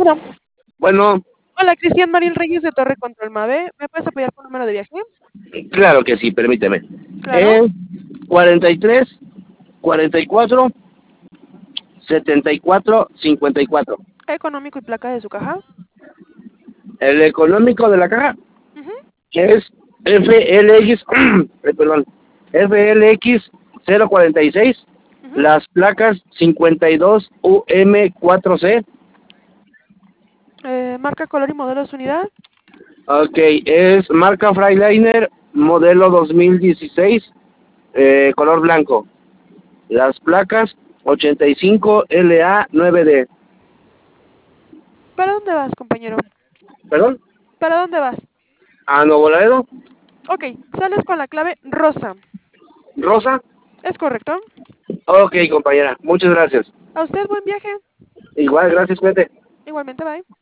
Bueno, Bueno, hola, Cristian Mariel Reyes de Torre Control Mave. ¿Me puedes apoyar con número de viaje? claro que sí, permíteme. Claro. Es 43, 44, 74, 54. Económico y placa de su caja. El económico de la caja Ujú, es FLX, perdón, FLX 046, ujú. las placas 52UM4C. Marca, color y modelo de su unidad. Ok, es marca Freightliner, modelo 2016, color blanco. Las placas 85LA9D. ¿Para dónde vas, compañero? ¿Perdón? ¿Para dónde vas? ¿A Nuevo Laredo? Ok, sales con la clave rosa. ¿Rosa? ¿Es correcto? Ok, compañera, muchas gracias. A usted, buen viaje. Igual, gracias, cuente. Igualmente, bye.